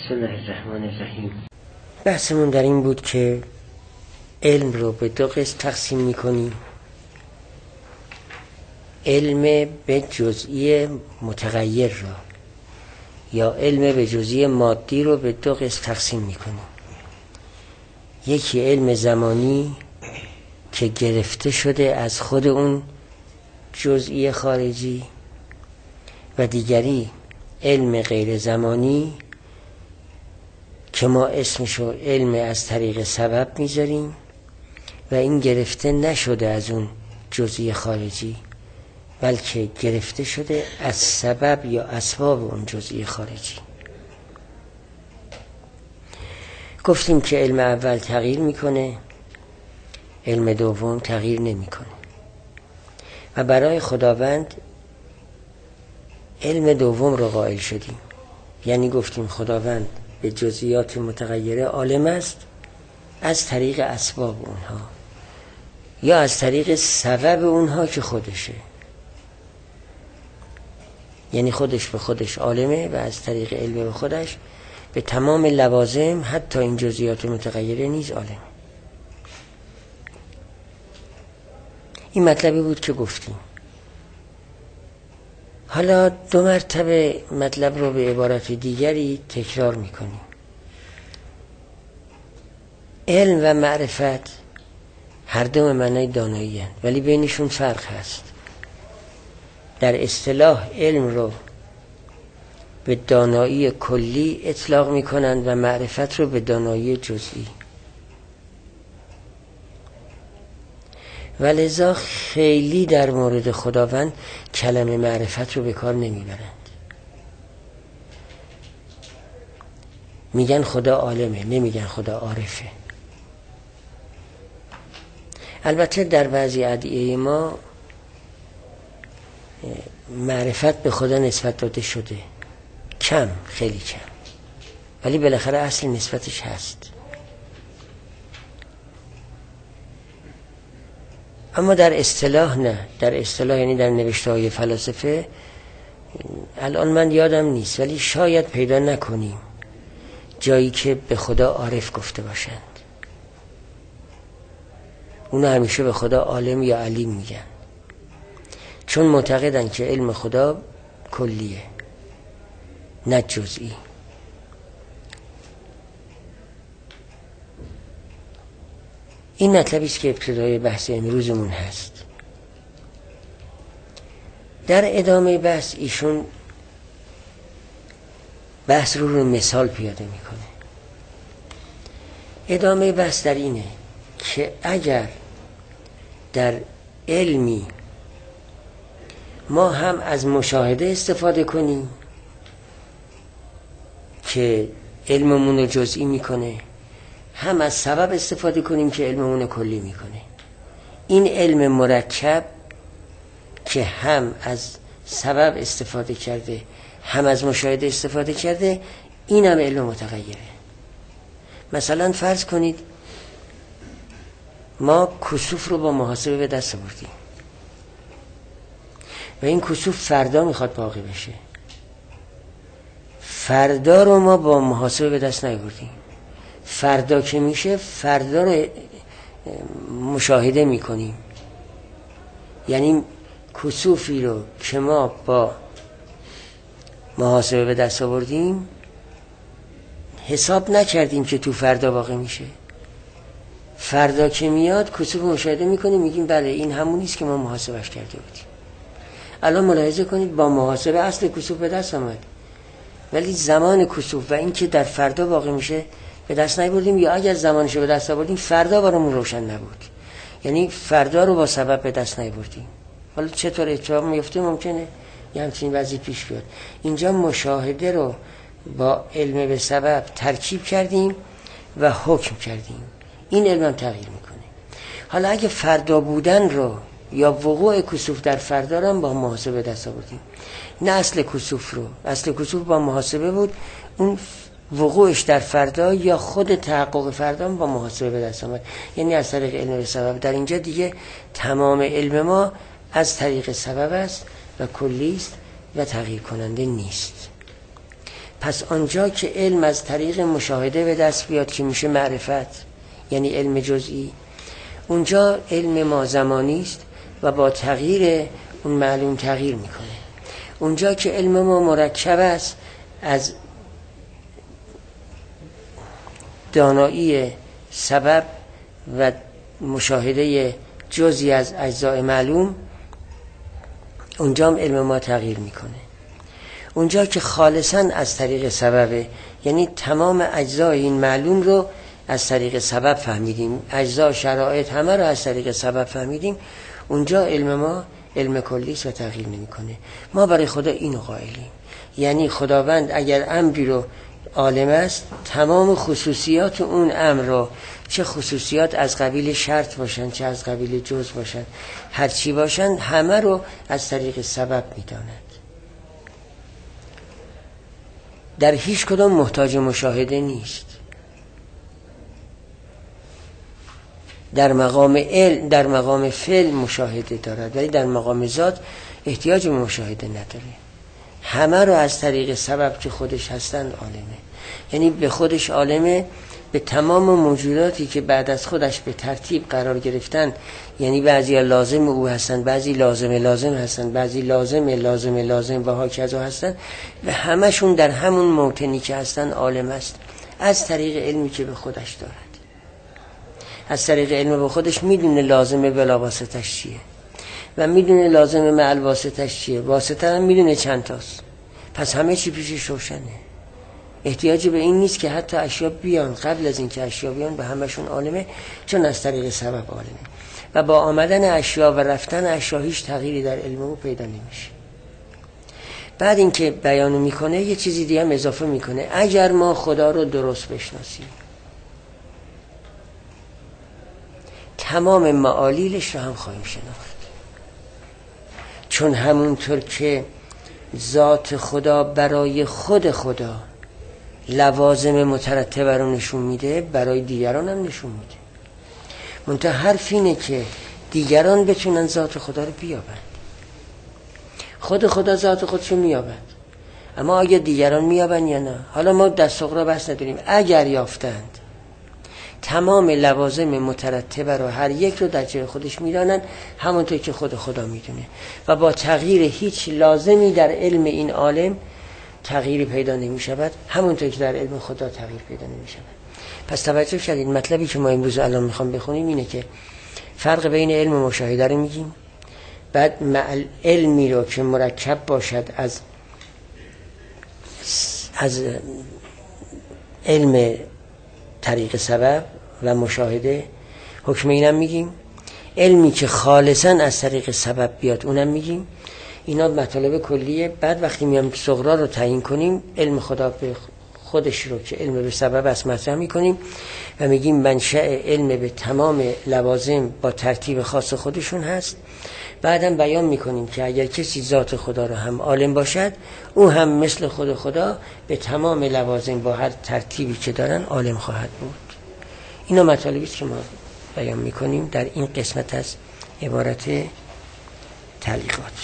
بسم الله الرحمن الرحیم. بحثمون در این بود که علم رو به دو قسم تقسیم میکنیم. علم به جزئی متغیر رو یا علم به جزئی مادی رو به دو قسم تقسیم میکنیم. یکی علم زمانی که گرفته شده از خود اون جزئی خارجی و دیگری علم غیر زمانی که ما اسمشو علم از طریق سبب میذاریم و این گرفته نشده از اون جزئی خارجی بلکه گرفته شده از سبب یا اسباب اون جزئی خارجی. گفتیم که علم اول تغییر میکنه، علم دوم تغییر نمیکنه و برای خداوند علم دوم رو قائل شدیم. یعنی گفتیم خداوند به جزئیات متغیره عالم است از طریق اسباب اونها یا از طریق سبب اونها که خودشه. یعنی خودش به خودش عالمه و از طریق علم به خودش به تمام لوازم حتی این جزئیات متغیره نیز عالمه. این مطلبی بود که گفتیم. حالا دو مرتبه مطلب رو به عبارت دیگری تکرار میکنیم. علم و معرفت هر دو معنای دانایی هستند ولی بینشون فرق هست. در اصطلاح علم رو به دانایی کلی اطلاق میکنند و معرفت رو به دانایی جزئی. ولذا خیلی در مورد خداوند کلمه معرفت رو به کار نمیبرند. میگن خدا عالمه، نمیگن خدا عارفه. البته در بعضی ادعیه ما معرفت به خدا نسبت داده شده، کم، خیلی کم، ولی بالاخره اصل نسبتش هست. اما در اصطلاح نه. در اصطلاح یعنی در نوشته های فلاسفه الان من یادم نیست ولی شاید پیدا نکنیم جایی که به خدا عارف گفته باشند. اونا همیشه به خدا عالم یا علیم میگن، چون معتقدن که علم خدا کلیه نه جزئی. این مطلبی است که ابتدای بحث امروزمون هست. در ادامه بحث ایشون بحث رو مثال پیاده میکنه. ادامه بحث در اینه که اگر در علمی ما هم از مشاهده استفاده کنیم که علممون رو جزئی میکنه، هم از سبب استفاده کنیم که علممون رو کلی میکنه، این علم مرکب که هم از سبب استفاده کرده هم از مشاهده استفاده کرده، این هم علم متغیره. مثلا فرض کنید ما کسوف رو با محاسبه به دست آوردیم و این کسوف فردا میخواد باقی بشه. فردا رو ما با محاسبه به دست نیاوردیم، فردا که میشه فردا رو مشاهده میکنیم. یعنی کسوفی رو که ما با محاسبه به دست آوردیم حساب نکردیم که تو فردا واقع میشه. فردا که میاد کسوف مشاهده میکنیم، میگیم بله این همونیست که ما محاسبهش کرده بودیم. الان ملاحظه کنید با محاسبه اصل کسوف به دست آمد ولی زمان کسوف و این که در فردا واقع میشه به دست نیاوردیم، یا اگر زمانش به دست آوردیم فردا برامون روشن نبود. یعنی فردا رو با سبب به دست نیاوردیم. حالا چطور اتفاق میفته؟ ممکنه یه همچین وضعی پیش بیاد. اینجا مشاهده رو با علم به سبب ترکیب کردیم و حکم کردیم. این علم هم تغییر میکنه. حالا اگه فردا بودن رو یا وقوع کسوف در فردا رو هم با محاسبه دست آوردیم، نه اصل کسوف رو، اصل کسوف با محاسبه بود، اون وقوعش در فردا یا خود تحقق فردا با محاسبه به دست آمد، یعنی از طریق علم به سبب. در اینجا دیگه تمام علم ما از طریق سبب است و کلی است و تغییر کننده نیست. پس آنجا که علم از طریق مشاهده به دست بیاد که میشه معرفت، یعنی علم جزئی، اونجا علم ما زمانی است و با تغییر اون معلوم تغییر میکنه. اونجا که علم ما مرکب است از دانایی سبب و مشاهده جزئی از اجزای معلوم، اونجا هم علم ما تغییر میکنه. اونجا که خالصاً از طریق سببه، یعنی تمام اجزای این معلوم رو از طریق سبب فهمیدیم، اجزا شرایط همه رو از طریق سبب فهمیدیم، اونجا علم ما علم کلی است و تغییر نمیکنه. ما برای خدا اینو قائلیم، یعنی خداوند اگر امری رو عالم است، تمام خصوصیات اون امر رو، چه خصوصیات از قبیل شرط باشن چه از قبیل جز باشن، هر چی باشن، همه رو از طریق سبب میداند. در هیچ کدام محتاج مشاهده نیست. در مقام علم، در مقام فعل مشاهده دارد، ولی در مقام ذات احتیاج به مشاهده نداره. همه رو از طریق سبب که خودش هستند عالمه، یعنی به خودش عالمه، به تمام موجوداتی که بعد از خودش به ترتیب قرار گرفتن، یعنی بعضی لازم او هستند، بعضی لازم هستند، بعضی لازم و هاکذا هستند، و همشون در همون موطنی که هستند عالم است، از طریق علمی که به خودش دارد. از طریق علم به خودش میدونه لازمه بلا واسطش چیه و میدونه لازمه معل واسطش چیه، واسطه هم میدونه چند تاست، پس همه چی پیشش روشنه. احتیاجی به این نیست که حتی اشیا بیان، قبل از این که اشیا بیان به همشون عالمه، چون از طریق سبب عالمه و با آمدن اشیا و رفتن اشیا هیچ تغییری در علم او پیدا نمیشه. بعد اینکه بیانو میکنه یه چیزی دیگه هم اضافه میکنه، اگر ما خدا رو درست بشناسیم تمام معالیلش رو هم خواهیم شناخت، چون همونطور که ذات خدا برای خود خدا لوازم مترتبه رو نشون میده، برای دیگران هم نشون میده. منتها حرف اینه که دیگران بتونن ذات خدا رو بیابند. خود خدا ذات خودش رو میابند، اما آیا دیگران میابند یا نه؟ حالا ما دست سغرا بحث نداریم. اگر یافتند تمام لوازم مترتبه رو، هر یک رو در جای خودش میدانن، همونطور که خود خدا میدونه، و با تغییر هیچ لازمی در علم این عالم تغییری پیدا نمی شود، همونطور که در علم خدا تغییر پیدا نمی شود. پس توجه کردید مطلبی که ما امروز الان میخوام بخونیم اینه که فرق بین علم و مشاهده رو میگیم، بعد علمی رو که مرکب باشد از علم طریق سبب و مشاهده، حکم اینم میگیم. علمی که خالصاً از طریق سبب بیاد اونم میگیم. اینا مطالب کلیه. بعد وقتی میام صغرا رو تعیین کنیم، علم خدا به خودش رو که علم به سبب است مطرح میکنیم و میگیم منشأ علم به تمام لوازم با ترتیب خاص خودشون هست. بعدم بیان میکنیم که اگر کسی ذات خدا رو هم عالم باشد، او هم مثل خود خدا به تمام لوازم با هر ترتیبی که دارن عالم خواهد بود. اینا مطالبی است که ما بیان میکنیم در این قسمت از عبارت تعلیقات.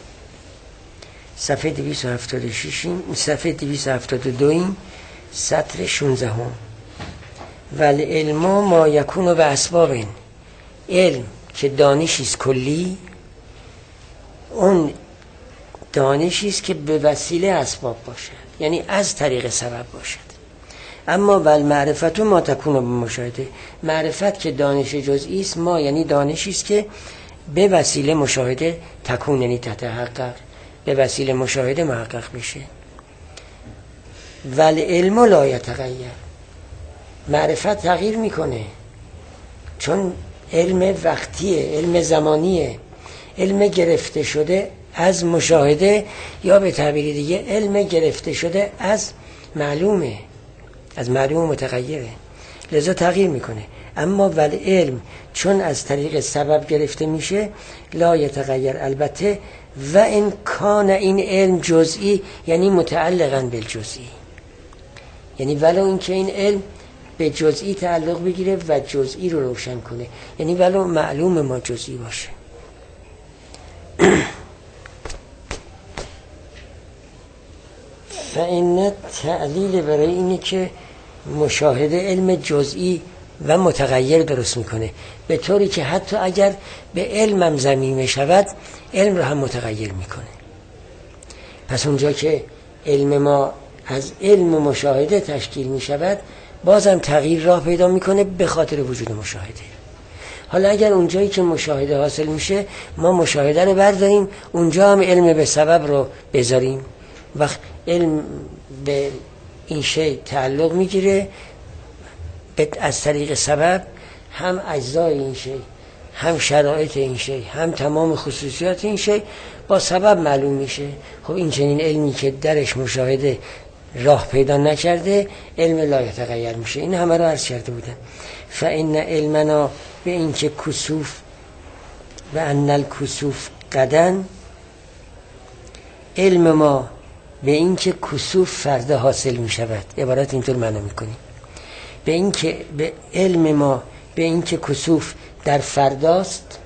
صفحه 276 صفحه 272 سطر 16 والعلم ما یکون به اسباب. علم که دانشی است کلی، اون دانشی است که به وسیله اسباب باشد، یعنی از طریق سبب باشد. اما ول معرفت ما تکون به مشاهده، معرفت که دانش جزئی است، ما یعنی دانشی است که به وسیله مشاهده تکون، یعنی تتحقق، به وسیله مشاهده محقق میشه. ول علم لا یتغیر، معرفت تغییر میکنه، چون علم وقتیه، علم زمانیه، علم گرفته شده از مشاهده، یا به تعبیر دیگه علم گرفته شده از معلومه، از معلوم متغیره، لذا تغییر میکنه. اما ول علم چون از طریق سبب گرفته میشه لا یتغیر، البته و ان کان این علم جزئی، یعنی متعلقاً بالجزئی، یعنی ولو اینکه این علم به جزئی تعلق بگیره و جزئی رو روشن کنه، یعنی ولو معلوم ما جزئی باشه. فإن تعلیل برای اینه که مشاهده علم جزئی و متغیر درست میکنه، به طوری که حتی اگر به علمم ضمیمه شود علم رو هم متغیر میکنه. پس اونجا که علم ما از علم و مشاهده تشکیل میشود بازم تغییر راه پیدا میکنه به خاطر وجود مشاهده. حالا اگر اونجایی که مشاهده حاصل میشه ما مشاهده رو برداریم اونجا هم علم به سبب رو بذاریم، وقت علم به این شی تعلق میگیره از طریق سبب هم اجزای این شی، هم شرایط این شی، هم تمام خصوصیات این شی با سبب معلوم میشه. خب این چنین علمی که درش مشاهده راه پیدا نکرده علم لا یتغیر میشه. این همه رو عرض کرده بودن. فإن علمنا به این که کسوف و ان الکسوف قدن، علم ما به این که کسوف فردا حاصل میشود، عبارت اینطور معنی میکنیم، به این که به علم ما به این که کسوف در فرداست،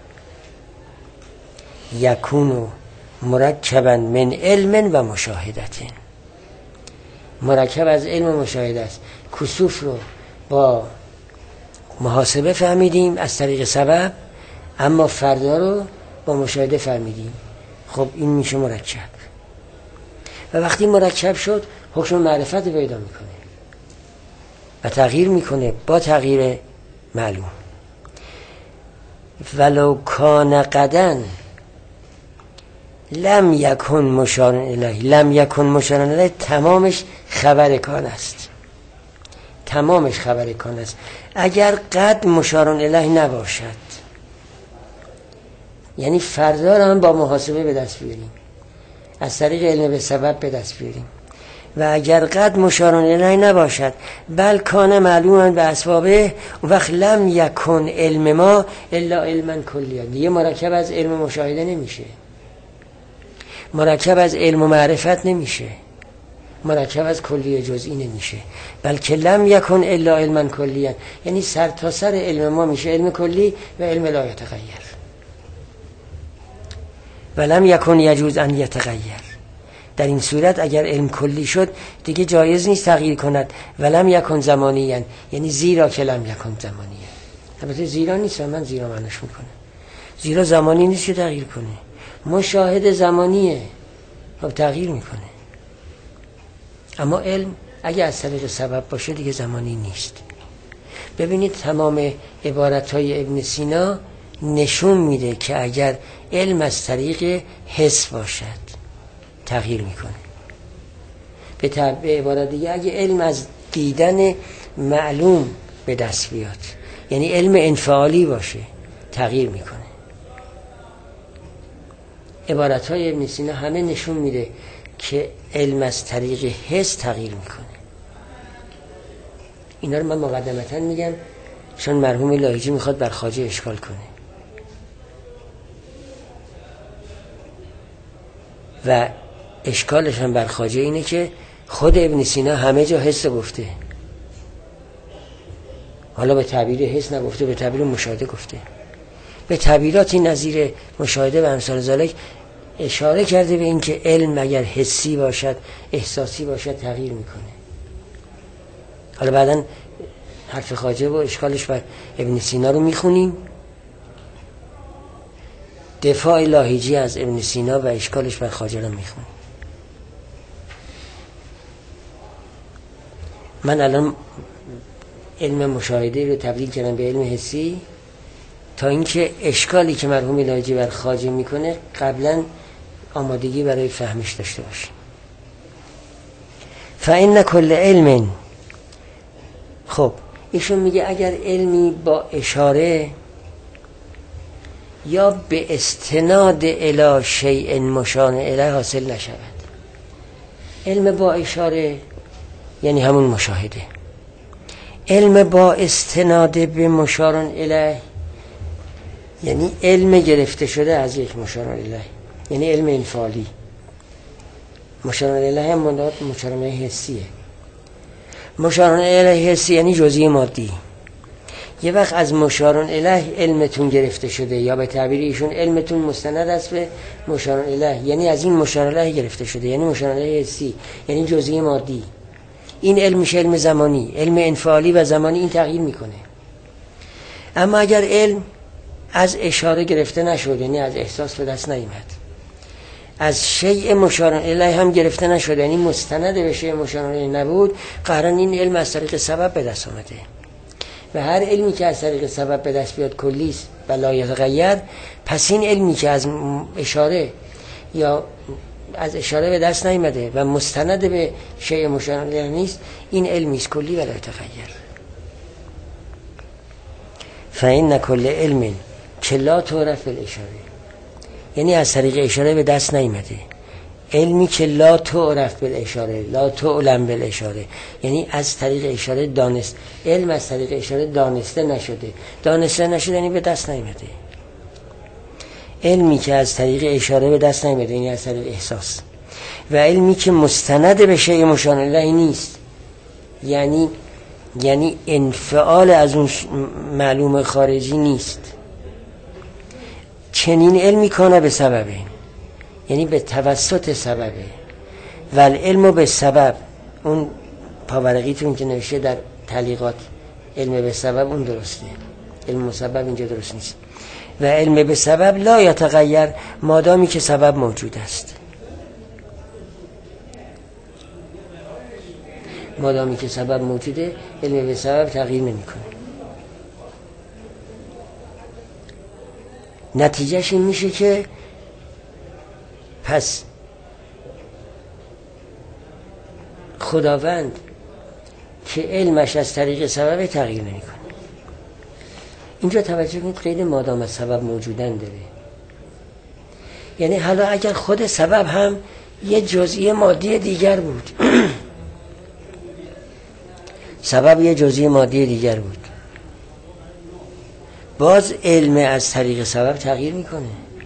یکونو مرکبا من علم و مشاهدت، مرکب از علم و مشاهده است. کسوف رو با محاسبه فهمیدیم از طریق سبب، اما فردا رو با مشاهده فهمیدیم. خب این میشه مرکب و وقتی مرکب شد حکم معرفت پیدا میکنه و تغییر میکنه با تغییر معلوم. ولو کان قدن لم یکن مشار الیه، لم یکن مشار الیه تمامش خبر کان است، تمامش خبر کان است. اگر قد مشار الیه نباشد یعنی فردا رو هم با محاسبه به دست بیاریم، از طریق علم به سبب به دست بیاریم. و اگر قد مشار الیه نباشد بل کان معلوما به اسبابه، وقت لم یکن علم ما الا علما کلیا، دیگه مرکب از علم مشاهده نمیشه، مرکب از علم و معرفت نمیشه، مرکب از کلی جزئی نمیشه، بلکه لم یکن الا علما کلیا، یعنی سر تا سر علم ما میشه علم کلی و علم لا یتغیر. و لم یکن یجوز ان یتغیر، در این صورت اگر علم کلی شد دیگه جایز نیست تغییر کند. و لم یکن زمانیاً، یعنی زیرا که لم یکن زمانیاً، البته زیرا نیست، من زیرا معنیش میکنه، زیرا زمانی نیست که تغییر کنه، مشاهده زمانیه خب تغییر میکنه. اما علم اگه از طریق سبب باشه دیگه زمانی نیست. ببینید تمام عبارتهای ابن سینا نشون میده که اگر علم از طریق حس باشد تغییر میکنه. به عبارت دیگه اگه علم از دیدن معلوم به دست بیاد، یعنی علم انفعالی باشه، تغییر میکنه. عبارتهای ابن سینا همه نشون میده که علم از طریق حس تغییر میکنه. اینا رو من مقدمتا میگم چون مرحوم لاهیجی میخواد بر خواجه اشکال کنه و اشکالش هم بر خواجه اینه که خود ابن سینا همه جا حس گفته، حالا به تعبیر حس نگفته، به تعبیر مشاهده گفته. به تعبیراتی نظیر مشاهده و امثال ذالک اشاره کرده به این که علم اگر حسی باشد، احساسی باشد، تغییر میکنه. حالا بعداً حرف خواجه و اشکالش بر ابن سینا رو میخونیم، دفاع لاهیجی از ابن سینا و اشکالش بر خواجه رو میخونیم. من الان علم مشاهده رو تبدیل کردم به علم حسی تا اینکه اشکالی که مرحوم لاهیجی بر خواجه میکنه قبلا آمادگی برای فهمش داشته باشه. فإن کل علم، خب ایشون میگه اگر علمی با اشاره یا به استناد الی شیء مشار الیه حاصل نشود، علم با اشاره یعنی همون مشاهده، علم با استناد به مشار الیه یعنی علم گرفته شده از یک مشار الیه، یعنی علم انفعالی. مشار الیه هم مشار الیه حسیه. مشار الیه حسی یعنی جزئی مادی، یه وقت از مشارون الیه علمتون گرفته شده، یا به تعبیر ایشون علمتون مستند است به مشارون الیه، یعنی از این مشارون الیه گرفته شده، یعنی مشارون الیه حسی، یعنی جزئی مادی. این علم میشه علم زمانی، علم انفعالی و زمانی، این تغییر میکنه. اما اگر علم از اشاره گرفته نشد، یعنی از احساس به دست نیامد، از شیء مشار الیه هم گرفته نشد، یعنی مستند به شیء مشار الیه نبود، قرار این علم از طریق سبب به دست آمده. و هر علمی که از طریق سبب به دست بیاد کلی است و لا یتغیر، پس این علمی که از اشاره یا از اشاره به دست نیامده و مستند به شیء مشار الیه نیست، این علمی است کلی و لا یتغیر. فإن كل علم که لا تعرف بالاشاره، یعنی از طریق اشاره به دست نیامده، علمی که لا تعرف بالاشاره، لا تعلم بالاشاره، یعنی از طریق اشاره دانست، علم از طریق اشاره دانسته نشده، دانسته نشده یعنی به دست نیامده. علمی که از طریق اشاره به دست نیامده یعنی از طریق احساس، و علمی که مستند به شیء مشار الیه نیست، یعنی انفعال از اون معلوم خارجی نیست. چنین علمی کنه به سببه، یعنی به توسط سببه. و العلم به سبب، اون پاورقیتون که نوشته در تعلیقات علم به سبب، اون درسته، علم مسبب اینجا درست نیست. و علم به سبب لا یتغیر، مادامی که سبب موجود است، مادامی که سبب موجوده علم به سبب تغییر نمیکنه. نتیجهش این میشه که پس خداوند که علمش از طریق سبب تغییر نمیکنه. اینجا توجه کنید قید مادام از سبب موجودن داره، یعنی حالا اگر خود سبب هم یه جزئی مادی دیگر بود سبب یه جزئی مادی دیگر بود، باز علم از طریق سبب تغییر میکنه،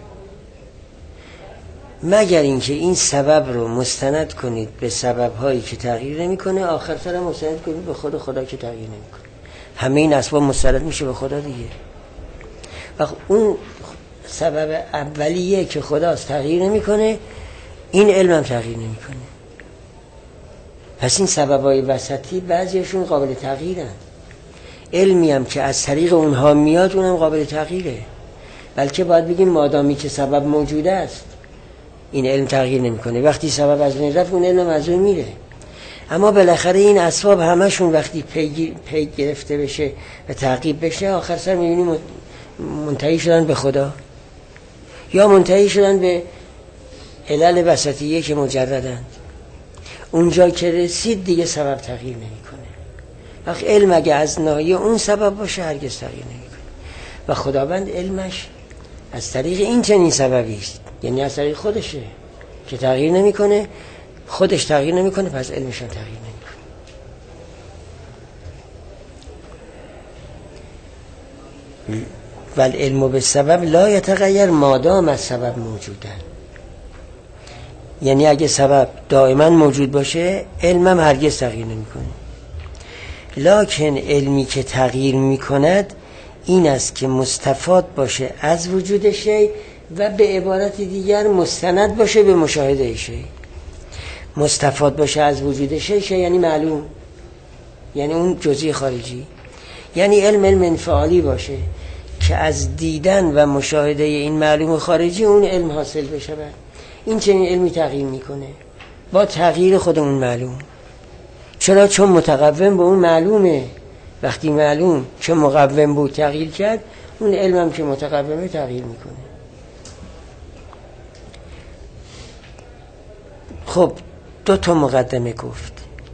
مگر اینکه این سبب رو مستند کنید به سبب هایی که تغییر نمیکنه، آخر سر مستند کنید به خدا که تغییر نمیکنه. همه این اسباب مستند میشه به خدا دیگه. و اون سبب اولیه که خداست تغییر نمیکنه، این علم هم تغییر نمیکنه. پس این سببای وسطی بعضیشون قابل تغییرن، علمی هم که از طریق اونها میاد اونم قابل تغییره. بلکه باید بگیم مادامی که سبب موجود است این علم تغییر نمیکنه، وقتی سبب از بین رفت اون علم از بین میره. اما بالاخره این اسباب همشون وقتی پی گرفته بشه و تعقیب بشه، آخر سر میبینیم منتهی شدن به خدا یا منتهی شدن به علل وسطیه که مجردند. اونجا که رسید دیگه سبب تغییر نمیکنه. وقت علم اگه از ناحیه اون سبب باشه هرگز تغییر نمیکنه. و خداوند علمش از طریق این چنین سببی است، یعنی از طریق خودشه که تغییر نمیکنه، خودش تغییر نمیکنه، پس علمش هم تغییر نمیکنه. و العلم به سبب لا یتغیر مادام از سبب موجودن، یعنی اگه سبب دائما موجود باشه علمم هرگز تغییر نمیکنه. لکن علمی که تغییر میکند این است که مستفاد باشه از وجود شی و به عبارت دیگر مستند باشه به مشاهده شی. مستفاد باشه از وجود شی یعنی معلوم، یعنی اون جزئی خارجی، یعنی علم انفعالی باشه که از دیدن و مشاهده این معلوم خارجی اون علم حاصل بشه. این چنین علمی تغییر میکنه با تغییر خود اون معلوم. چرا؟ چون متقوم به اون معلومه. وقتی معلوم چه مقوم بود تغییر کرد، اون علمم که متقومه تغییر میکنه. خب 2 مقدمه گفت.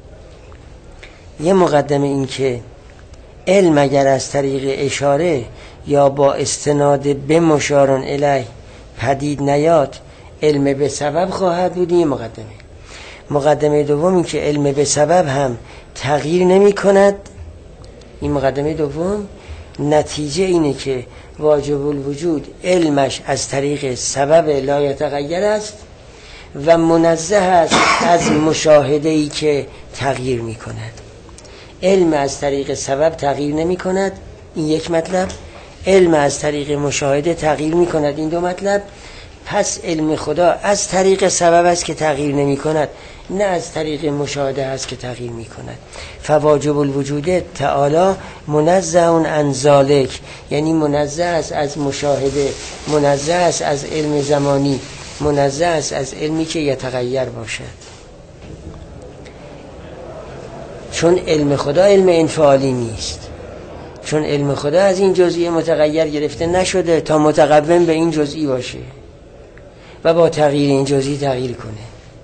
یه مقدمه این که علم اگر از طریق اشاره یا با استناد به مشارون الیه پدید نیاد علم به سبب خواهد بود. این مقدمه دوم این که علم به سبب هم تغییر نمی کند. این مقدمه دوم نتیجه اینه که واجب الوجود علمش از طریق سبب لا یتغیر است و منزه است از مشاهده‌ای که تغییر می کند. علم از طریق سبب تغییر نمی کند این یک مطلب. علم از طریق مشاهده تغییر می کند. این دو مطلب. پس علم خدا از طریق سبب است که تغییر نمی کند، نه از طریق مشاهده است که تغییر می کند. فواجب الوجود تعالی منزه عن ذلک، یعنی منزه است از مشاهده، منزه است از علم زمانی، منزه است از علمی که یتغیر باشد. چون علم خدا علم انفعالی نیست، چون علم خدا از این جزئی متغیر گرفته نشده تا متقوم به این جزئی باشه و با تغییر این جزئی تغییر کنه.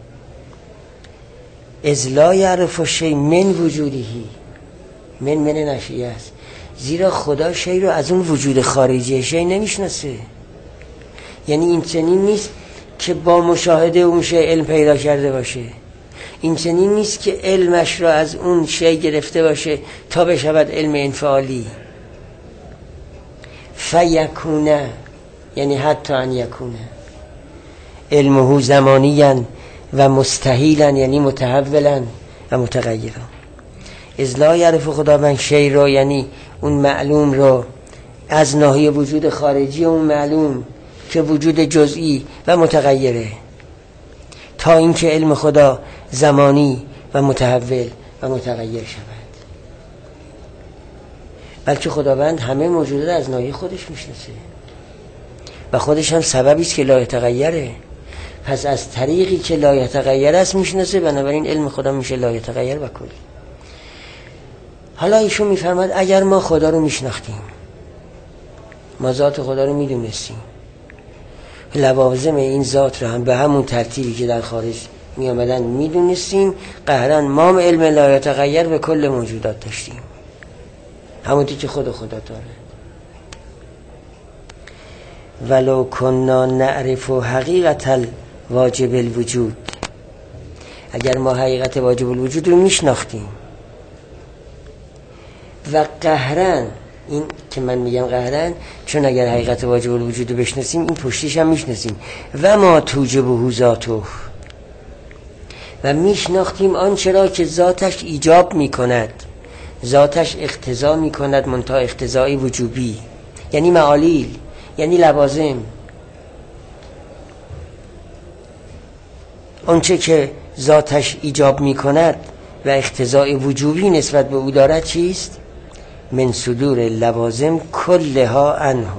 اذ لا یعرف شیء من وجوده، من نشیه است، زیرا خدا شیء رو از اون وجود خارجی شیء نمیشناسه. یعنی این چنین نیست که با مشاهده اون شیء علم پیدا کرده باشه، این چنین نیست که علمش را از اون شیء گرفته باشه تا بشود علم انفعالی. فیکونه، یعنی حتی ان یکونه علمه زمانیاً و مستحیلاً، یعنی متحولاً و متغیراً. اذ لا یعرف خداوند شیء را، یعنی اون معلوم را از ناحیه وجود خارجی اون معلوم که وجود جزئی و متغیره، تا اینکه علم خدا زمانی و متحول و متغیر شود. بلکه خداوند همه موجودات از ناحیه خودش میشناسه و خودش هم سببی است که لا یتغیره. پس از طریقی که لا یتغیر است میشناسه، بنابراین علم خدا میشه لا یتغیر و کلی. حالا ایشون میفرماد اگر ما خدا رو میشناختیم، ما ذات خدا رو میدونستیم، لوازم این ذات رو هم به همون ترتیبی که در خارج می آمدن میدونستیم، قهرن ما علم لا یتغیر به کل موجودات داشتیم، همونطور که خدا داره. ولو کنا نعرف حقیقت واجب الوجود، اگر ما حقیقت واجب الوجود رو میشناختیم و قهرن، این که من میگم قهرن چون اگر حقیقت واجب الوجود رو بشناسیم این پشتیش هم میشناسیم، و ما توجبه ذاته، و میشناختیم آنچه را که ذاتش ایجاب میکند، ذاتش اقتضا میکند، منتها اقتضای وجوبی، یعنی معالیل، یعنی لوازم. آنچه که ذاتش ایجاب میکند و اقتضای وجوبی نسبت به او دارد چیست؟ من صدور لوازم کلها عنه،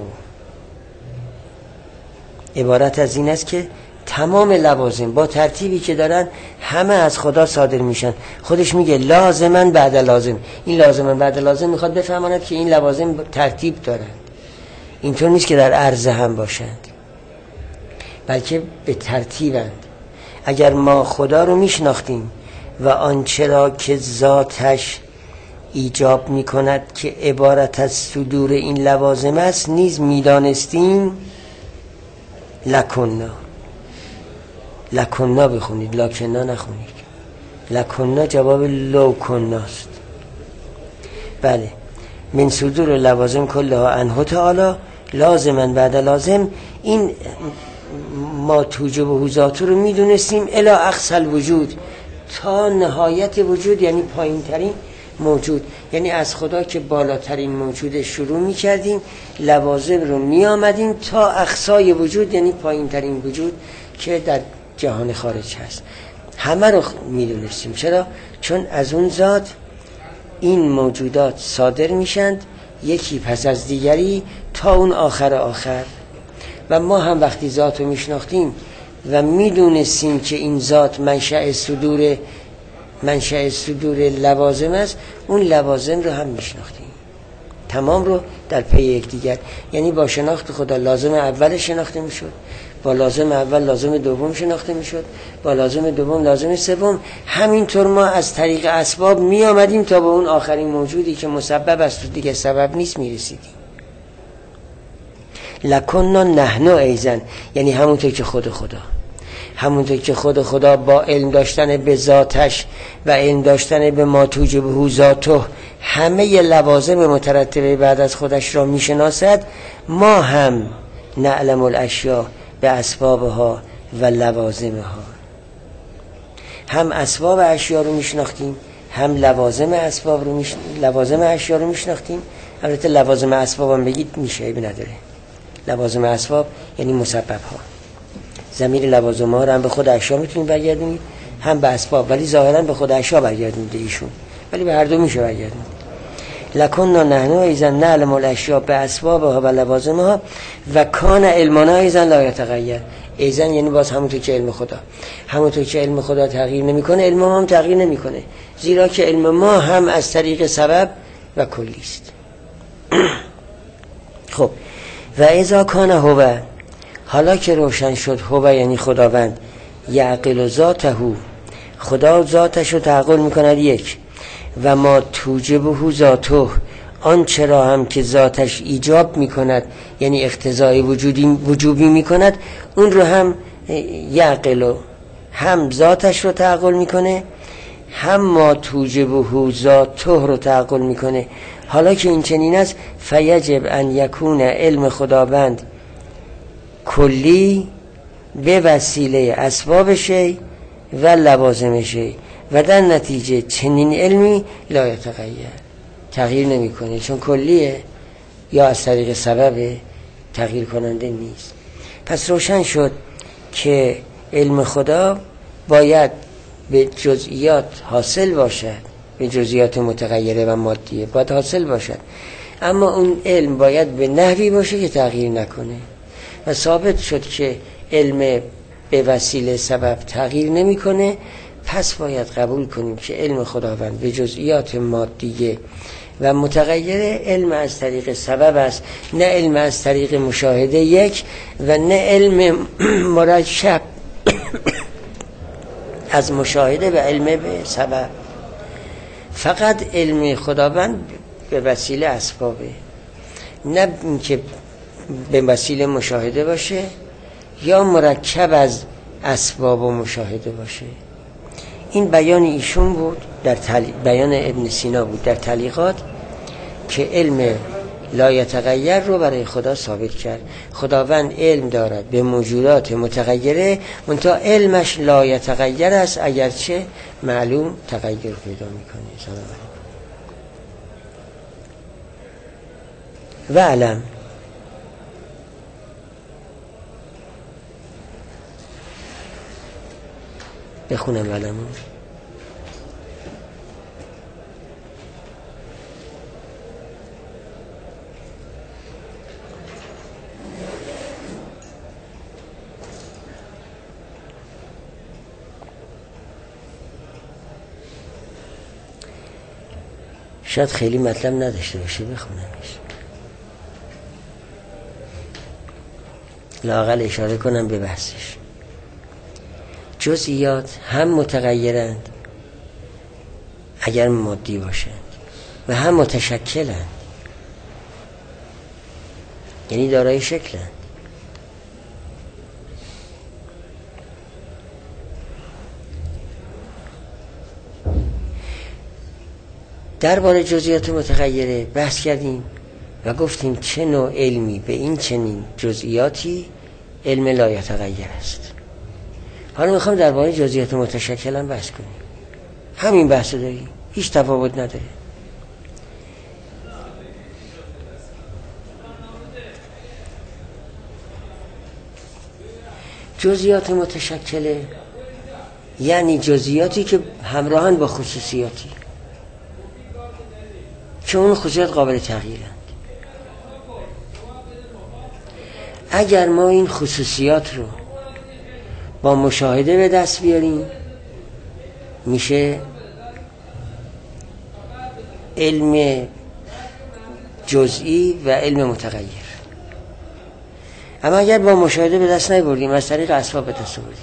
عبارت از این است که تمام لوازم با ترتیبی که دارن همه از خدا صادر میشن. خودش میگه لازمن بعد لازم. این لازمن بعد لازم میخواد بفهماند که این لوازم ترتیب دارن، اینطور نیست که در عرض هم باشند، بلکه به ترتیبند. اگر ما خدا رو میشناختیم و آنچه را که ذاتش ایجاب میکند که عبارت از صدور این لوازم است نیز میدانستیم، لکننا بخونید، لکننا نخونید. لکننا جواب لو کناست. بله، من صدور لوازم کلها عنه تعالی لازمن بعد لازم. این ما توجبه ذاته رو میدونستیم الی اقصى الوجود، تا نهایت وجود، یعنی پایین ترین موجود، یعنی از خدا که بالاترین موجود شروع میکردیم، لوازم رو میامدیم تا اقصای وجود، یعنی پایین ترین وجود که در جهان خارج هست. همه رو میدونستیم. چرا؟ چون از اون ذات این موجودات صادر میشند یکی پس از دیگری تا اون آخر. و ما هم وقتی ذات رو میشناختیم و میدونستیم که این ذات منشأ صدور لوازم است، اون لوازم رو هم میشناختیم، تمام رو در پی یکدیگر. یعنی با شناخت خدا لازم اول شناخته میشد، با لازم اول لازم دوم شناخته میشد، با لازم دوم لازم سوم. همینطور ما از طریق اسباب می آمدیم تا به اون آخرین موجودی که مسبب است و دیگه سبب نیست میرسیدیم. لکننا نحن ایزن، یعنی همونطور که خدا با علم داشتن به ذاتش و علم داشتن به ما توجبه ذاته همه لوازم مترتبه بعد از خودش را میشناسد، ما هم نعلم الاشیاء به اسبابها و لوازمها، هم اسباب اشیا رو میشناختیم، هم لوازم اشیا رو میشناختیم، البته لوازم اسباب هم بگید میشه، عیبی نداره. لوازم اسباب یعنی مسبب ها. ضمیر لوازم ها رو هم به خود اشیا میتونید برگردونید، هم به اسباب، ولی ظاهرا به خود اشیا برگردونید ایشون، ولی به هر دو میشه برگردونید. لکننا نحن ایذا نعلم الاشیاء به اسبابها و لوازمها و کان علمنا ایذا لا یتغیر. ایذا یعنی باز همونطور که علم خدا، همونطور که علم خدا تغییر نمیکنه، علم ما هم تغییر نمیکنه، زیرا که علم ما هم از طریق سبب و کلی است. خب و اذا کان هو، حالا که روشن شد هو یعنی خداوند، یعقل ذاته، خدا ذاتش رو تعقل میکند یک، و ما توجبه ذاته، آن چرا هم که ذاتش ایجاب میکند یعنی اقتضای وجوبی میکند، اون رو هم یعقل، هم ذاتش رو تعقل میکنه، هم ما توجبه ذاته رو تعقل میکنه. حالا که این چنین است، فیجب ان یکون علم خداوند کلی به وسیله اسباب شی و لوازم شی، و در نتیجه چنین علمی لا یتغیر، تغییر نمیکنه، چون کلیه یا از طریق سبب، تغییر کننده نیست. پس روشن شد که علم خدا باید به جزئیات حاصل باشد، به جزئیات متغیره و مادیه باید حاصل باشد، اما اون علم باید به نحوی باشه که تغییر نکنه. و ثابت شد که علم به وسیله سبب تغییر نمیکنه، پس باید قبول کنیم که علم خداوند به جزئیات مادیه و متغیره علم از طریق سبب است، نه علم از طریق مشاهده یک، و نه علم مرکب از مشاهده و علم به سبب. فقط علم خداوند به وسیله اسبابه، نه اینکه به وسیله مشاهده باشه یا مرکب از اسباب و مشاهده باشه. این بیان ایشون بود، در بیان ابن سینا بود در تعلیقات، که علم لا یتغیر رو برای خدا ثابت کرد. خداوند علم دارد به موجودات متغیره، منتها علمش لا یتغیر است، اگرچه معلوم تغییر پیدا میکنه. سلام علیکم. و علم بخونم علمون. شاید خیلی مطلب نداشته باشه، بخونمش، لااقل اشاره کنم به بحثش. جزئیات هم متغیرند اگر مادی باشند و هم متشکلند یعنی دارای شکلند. درباره جزئیات متغیره بحث کردیم و گفتیم چه نوع علمی به این چنین جزئیاتی علم لا یتغیر است. حالا میخوام درباره جزئیات متشکل هم بحث کنیم. همین بحث داریم، هیچ تفاوت نداره. جزئیات متشکله یعنی جزئیاتی که همراهن با خصوصیاتی، چون اون خصوصیات قابل تغییرند. اگر ما این خصوصیات رو با مشاهده به دست بیاریم میشه علم جزئی و علم متغیر. اما اگر با مشاهده به دست نبردیم، از طریق اسباب به دست بردیم،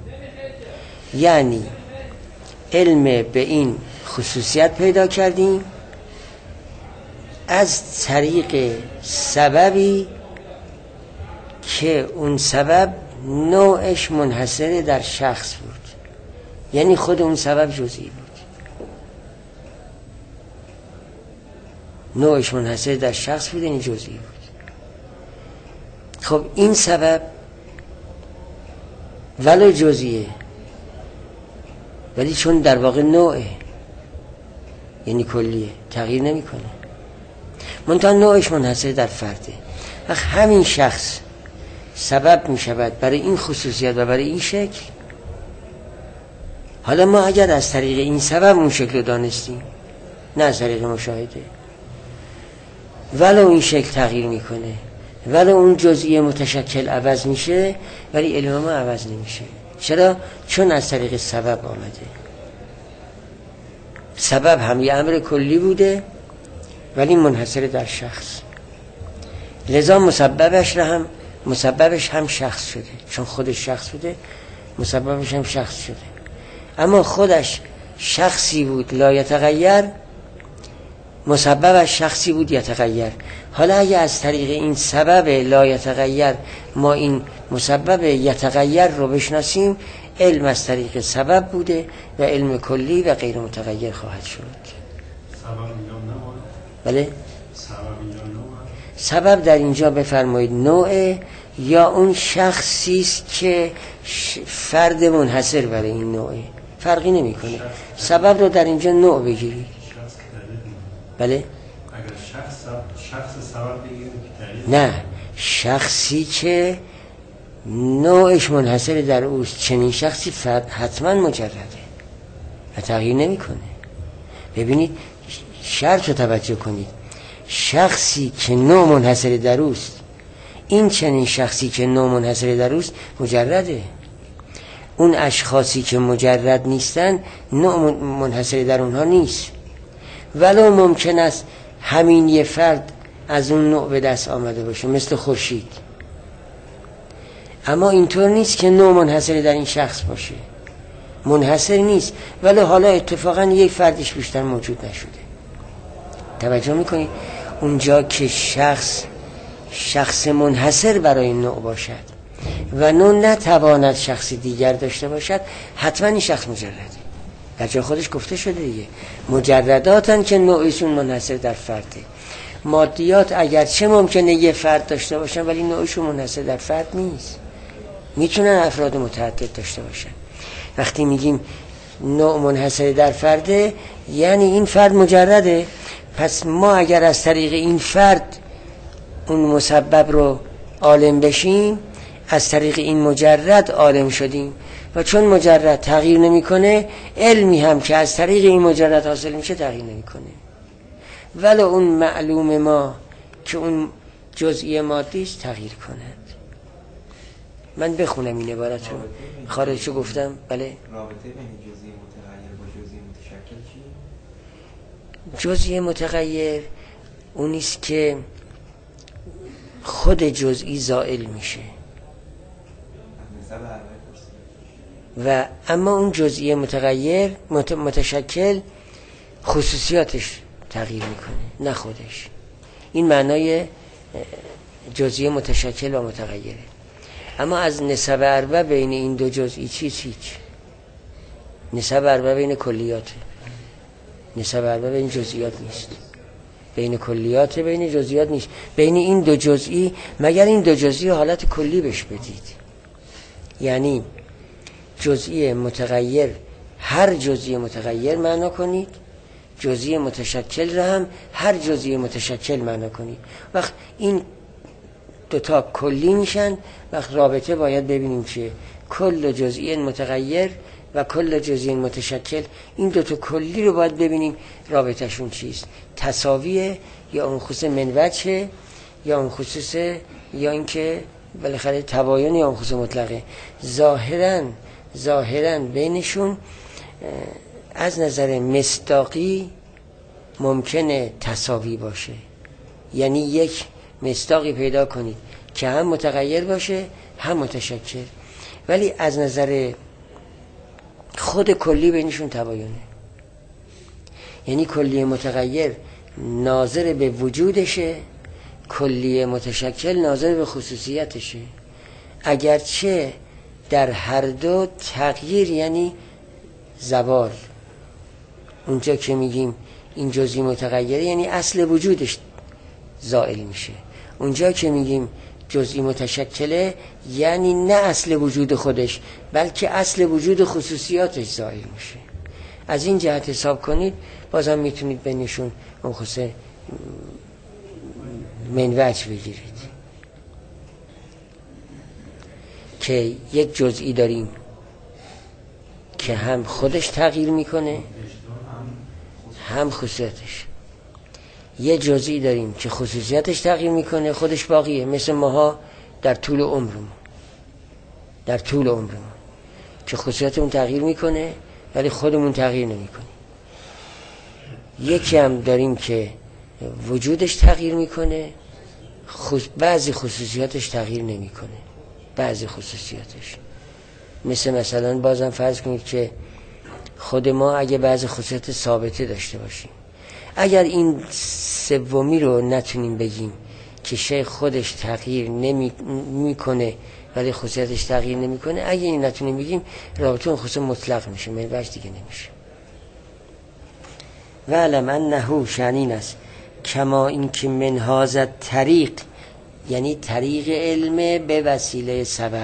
یعنی علم به این خصوصیت پیدا کردیم از طریق سببی که اون سبب نوعش منحصر در شخص بود، یعنی خود اون سبب جزئی بود، نوعش منحصر در شخص بود، یعنی جزئی بود. خب این سبب ولو جزئیه ولی چون در واقع نوعه یعنی کلیه، تغییر نمیکنه. منتها نوعش منحصر در فرده. و همین شخص سبب می شود برای این خصوصیت و برای این شکل. حالا ما اگر از طریق این سبب اون شکل رو دانستیم، نه از طریق مشاهده، ولو این شکل تغییر میکنه، ولو اون جزئی متشکل عوض میشه، ولی علم ما عوض نمیشه. چرا؟ چون از طریق سبب آمده. سبب هم یه امر کلی بوده ولی منحصر در شخص، لذا مسببش هم شخص شده، چون خودش شخص بوده مسببش هم شخص شده. اما خودش شخصی بود لا یتغیر، مسببش شخصی بود یتغیر. حالا اگه از طریق این سبب لا یتغیر ما این مسبب یتغیر رو بشناسیم، علم از طریق سبب بوده و علم کلی و غیر متغیر خواهد شد. بله؟ سبب در اینجا بفرمایید نوع یا اون شخصی است که فرد منحصر برای این نوعه، فرقی نمیکنه. سبب رو در اینجا نوع بگیرید. بله؟ اگر شخص سبب بگیرید نه، شخصی که نوعش منحصر در اوست، چنین شخصی حتما مجرده و تغییر نمیکنه. ببینید شرط رو توجه کنید، شخصی که نوع منحصر در اوست، این چنین شخصی که نوع منحصر در اوست مجرده. اون اشخاصی که مجرد نیستن نوع منحصر در اونها نیست، ولو ممکن است همین یه فرد از اون نوع به دست آمده باشه، مثل خورشید، اما اینطور نیست که نوع منحصر در این شخص باشه، منحصر نیست، ولی حالا اتفاقا یک فردش بیشتر موجود نشده. توجه میکنید؟ اونجا که شخص منحصر برای نوع باشد و نوع نتواند شخص دیگر داشته باشد، حتما این شخص مجرده. در جای خودش گفته شده دیگه، مجرداتن که نوعشون منحصر در فرده. مادیات اگرچه ممکنه یه فرد داشته باشن ولی نوعشون منحصر در فرد نیست، میتونن افراد متعدد داشته باشن. وقتی میگیم نوع منحصر در فرده یعنی این فرد مجرده. پس ما اگر از طریق این فرد اون مسبب رو عالم بشیم، از طریق این مجرد عالم شدیم و چون مجرد تغییر نمیکنه، علمی هم که از طریق این مجرد حاصل میشه تغییر نمیکنه، ولو اون معلوم ما که اون جزئی مادی است تغییر کند. من بخونم این عبارت رو، خارجشو گفتم. بله. رابطه بین جزئی متغیر با جزئی متشکل چیه؟ جزئی متغیر اونیست که خود جزئی زائل میشه و اما اون جزئی متغیر متشکل خصوصیاتش تغییر میکنه نه خودش. این معنای جزئی متشکل و متغیره. اما از نسب اربع بین این دو جزئی هیچ نسب اربع بین کلیاته، نسب اربع بین جزئیات نیست، بین کلیات بین جزئیات نیست، بین این دو جزئی، مگر این دو جزئی حالت کلی بهش بدید. یعنی جزئی متغیر، هر جزئی متغیر معنا کنید، جزئی متشکل را هم هر جزئی متشکل معنا کنید. وقت این دوتا کلی میشن، وقت رابطه باید ببینیم که کل جزئی متغیر و کل جزئی متشکل، این دوتا کلی رو باید ببینیم رابطهشون چیست، تساویه یا اون خصوص منوجه یا اون خصوص یا اینکه بالاخره تباین یا اون خصوص مطلقه. ظاهراً بینشون از نظر مصداقی ممکنه تساوی باشه، یعنی یک مصداقی پیدا کنید که هم متغیر باشه هم متشکل، ولی از نظر خود کلی بینشون تباینه. یعنی کلی متغیر ناظر به وجودشه، کلی متشکل ناظر به خصوصیتشه، اگرچه در هر دو تغییر یعنی زوال. اونجا که میگیم این جزئی متغیره یعنی اصل وجودش زائل میشه، اونجا که میگیم جزئی متشکله یعنی نه اصل وجود خودش بلکه اصل وجود خصوصیاتش زائل میشه. از این جهت حساب کنید بازم میتونید بینشون اون خصوص منوج بگیرید که یک جزئی داریم که هم خودش تغییر میکنه هم خصوصیتش. یه جزئی داریم که خصوصیتش تغییر میکنه خودش باقیه، مثل ماها در طول عمرمون که خصوصیتمون تغییر میکنه ولی خودمون تغییر نمیکنه. یکی هم داریم که وجودش تغییر میکنه بعضی خصوصیاتش تغییر نمیکنه، بعضی خصوصیاتش مثلا بازم فرض کنید که خود ما اگه بعضی خصوصیات ثابته داشته باشیم، اگر این سومی رو نتونیم بگیم که شیء خودش تغییر نمیکنه ولی خصوصیتش تغییر نمیکنه، اگه این نتونیم بگیم رابطه اون خصوص مطلق میشه، منوج دیگه نمیشه. و علم انه شأنین است کما این که من هذا طریق، یعنی طریق علم به وسیله سبب،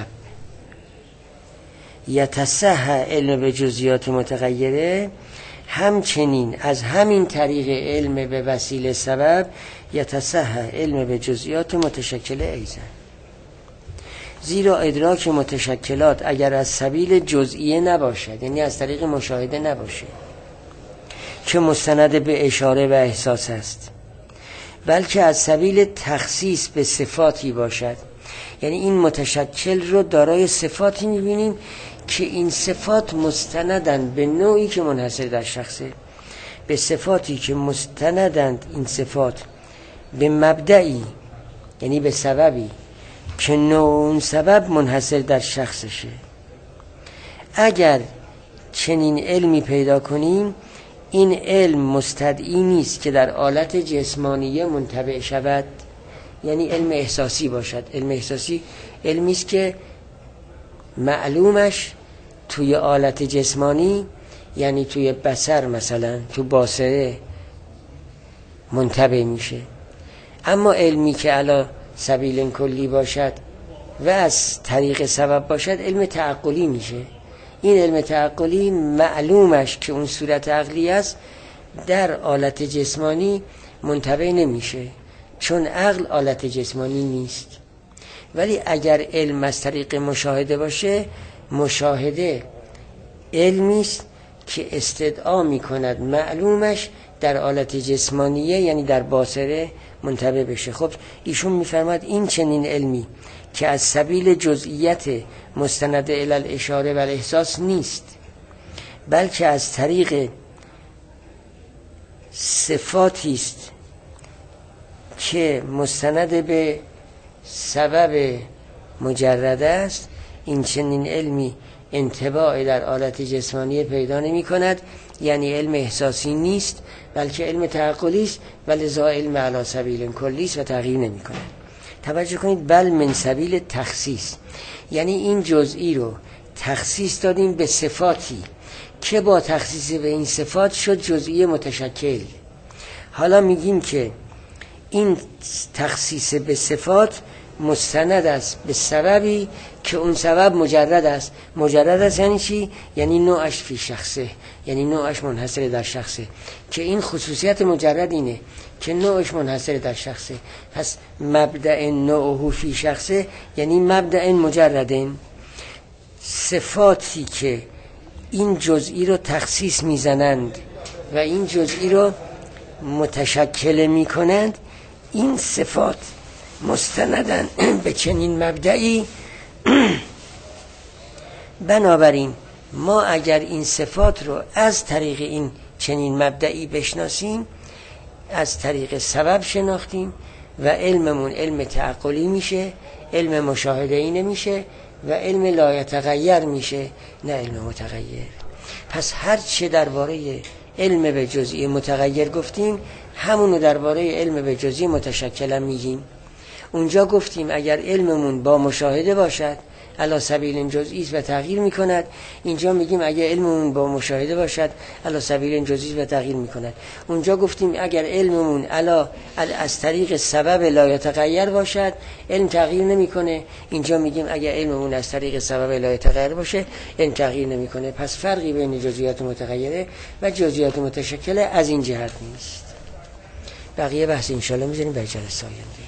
یتصح علم به جزئیات متغیره، همچنین از همین طریق علم به وسیله سبب یتصح علم به جزئیات متشکله ایضا. زیرا ادراک متشکلات اگر از سبیل جزئیه نباشد، یعنی از طریق مشاهده نباشه که مستند به اشاره و احساس است، بلکه از سبیل تخصیص به صفاتی باشد، یعنی این متشکل رو دارای صفاتی می‌بینیم که این صفات مستندند به نوعی که منحصر در شخصه، به صفاتی که مستندند این صفات به مبدئی، یعنی به سببی که نوع اون سبب منحصر در شخصشه. اگر چنین علمی پیدا کنیم، این علم مستدعی نیست که در آلت جسمانیه منطبع شود، یعنی علم احساسی باشد. علم احساسی علمی است که معلومش توی آلت جسمانی، یعنی توی بصر، مثلا تو باصره منطبع میشه. اما علمی که علی سبیل کلی باشد و از طریق سبب باشد علم تعقلی میشه. این علم تعقلی معلومش که اون صورت عقلی است در آلت جسمانی منطبع نمیشه، چون عقل آلت جسمانی نیست. ولی اگر علم از طریق مشاهده باشه، مشاهده علمی است که استدعا میکند معلومش در آلت جسمانیه، یعنی در باصره منطبع بشه. خب ایشون میفرماد این چنین علمی که از سبیل جزئیت مستند الی الاشاره و الاحساس نیست، بلکه از طریق صفاتی است که مستند به سبب مجرد است، این چنین علمی انطباع در آلت جسمانی پیدا نمی کند، یعنی علم احساسی نیست بلکه علم تعقلی است و لذا علم علی سبیل کلی است و تغییر نمی کند. توجه کنید، بل من سبیل تخصیص، یعنی این جزئی رو تخصیص دادیم به صفاتی که با تخصیص به این صفات شد جزئی متشکل. حالا میگیم که این تخصیص به صفات مستند است به سببی که اون سبب مجرد است. مجرد است یعنی چی؟ یعنی نوعش فی شخصه، یعنی نوعش منحصر در شخصه، که این خصوصیت مجرد اینه که نوعش منحصر در شخصه. پس مبدأ نوعه فی شخصه یعنی مبدأ مجردن. صفاتی که این جزئی رو تخصیص میزنند و این جزئی رو متشکل میکنند، این صفات مستندن به چنین مبدئی. بنابراین ما اگر این صفات رو از طریق این چنین مبدئی بشناسیم، از طریق سبب شناختیم و علممون علم تعقلی میشه، علم مشاهده‌ای نمیشه و علم لا یتغیر میشه، نه علم متغیر. پس هر چه درباره علم به جزئی متغیر گفتیم، همونو درباره علم به جزئی متشکل هم میگیم. اونجا گفتیم اگر علممون با مشاهده باشد علی سبیل جزئی و تغییر میکند، اینجا میگیم اگر علممون با مشاهده باشد علی سبیل جزئی و تغییر میکند. اونجا گفتیم اگر علممون از طریق سبب لا یتغیر باشد علم تغییر نمیکنه، اینجا میگیم اگر علممون از طریق سبب لا یتغیر باشه علم تغییر نمیکنه. پس فرقی بین جزئیات متغیره و جزئیات متشکله از این جهت نیست. بقیه بحث ان شاء الله میذاریم برای جلسه آینده.